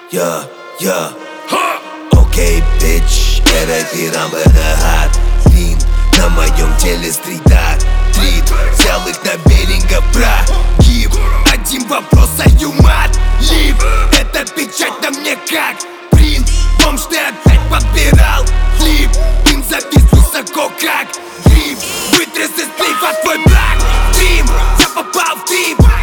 Окей, bitch, это Тирам, это хат. Лин на моем теле стрит-арт. Взял их на Берингов прогиб. Один вопрос, аюмат, лив. Эта печать на мне как принт. Бомж, ты опять подбирал клип. Им завис высоко как гриб. Вытряс из слив от твой брак. Трим, я попал в трип.